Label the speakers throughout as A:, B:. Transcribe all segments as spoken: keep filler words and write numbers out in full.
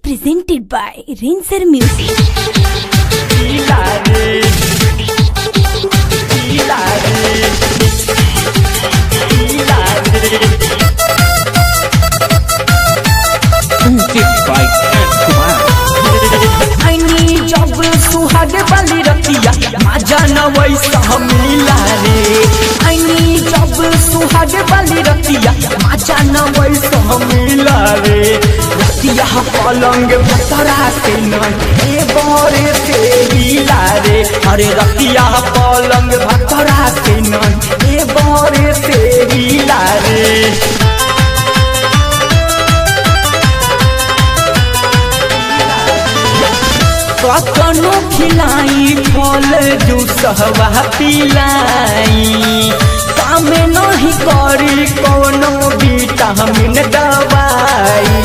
A: presented by Rinser Music.
B: जब सुहाग वाली रतिया मजा न वैसा मिला रे आईनी जब सुहाग वाली रतिया मजा न वैसा मिला रे रतिया पलंग भतरा से न ए बोरे से हिला रे अरे रतिया पलंग भतरा से न ए बोरे से हिला रे कखनो खिलाई फल जूसवा पिलाई काम नहीं करी कोनो विटामिन दवाई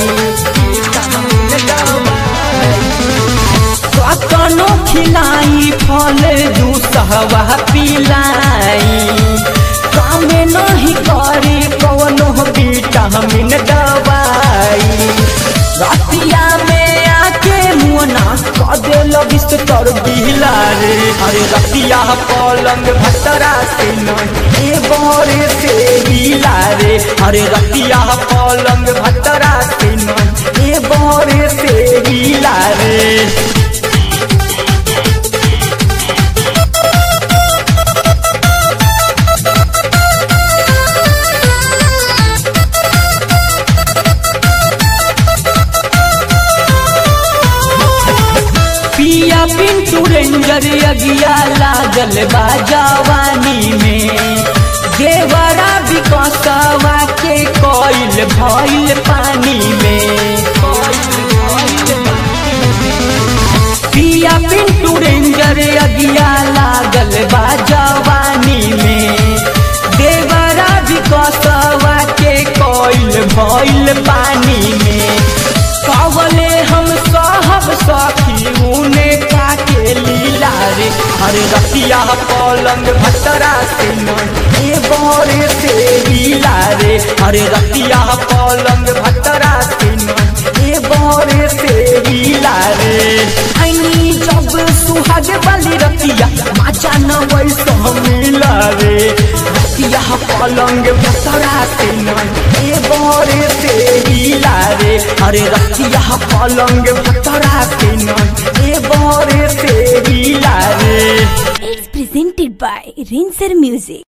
B: कखनो खिलाई फल जूसवा पिलाई काम नहीं करी कोनो विटामिन दवाई रतिया में आके मुना कदे लगिस तर बिहला रे अरे रतिया पलंग भतरा से न ए बोरे से हिला रे अरे रतिया पलंग भतरा से न ए बोरे से हिला रे पिया पिंटू रेंजर अगिया लागल बा जवानी में देवरा विकसवा के कोइल भइल पानी में पिया पिंटू रेंजर अगिया लागल बा जवानी में देवरा विकसवा के कोइल भइल पानी में कवले हम साहब साथी उने काके लीला रे अरे रतिया पलंग भतरा से न ए बोरे से हिला रे अरे रतिया पलंग भतरा से न ए बोरे से हिला रे आईनी जब सुहाग वाली रतिया मजा न वैसा मिला रे रतिया पलंग भतरा से न ए बोरे से हिला रे अरे रतिया पलंग भतरा से न ए बोरे से हिला रे
A: It's presented by Rinser Music.